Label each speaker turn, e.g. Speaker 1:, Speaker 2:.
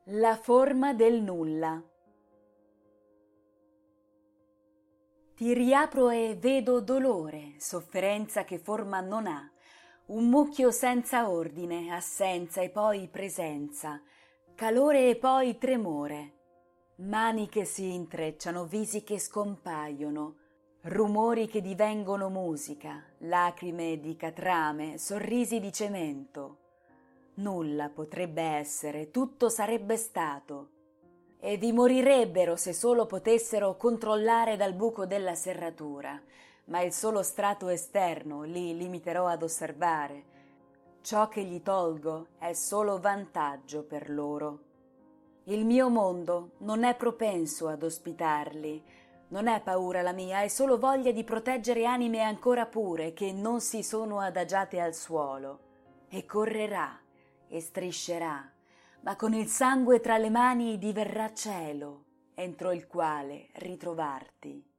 Speaker 1: La forma del nulla. Ti riapro e vedo dolore, sofferenza che forma non ha, un mucchio senza ordine, assenza e poi presenza, calore e poi tremore, mani che si intrecciano, visi che scompaiono, rumori che divengono musica, lacrime di catrame, sorrisi di cemento. Nulla potrebbe essere, tutto sarebbe stato. E vi morirebbero se solo potessero controllare dal buco della serratura, ma il solo strato esterno li limiterò ad osservare. Ciò che gli tolgo è solo vantaggio per loro. Il mio mondo non è propenso ad ospitarli, non è paura la mia, è solo voglia di proteggere anime ancora pure che non si sono adagiate al suolo. E correrà e striscerà, ma con il sangue tra le mani diverrà cielo, entro il quale ritrovarti.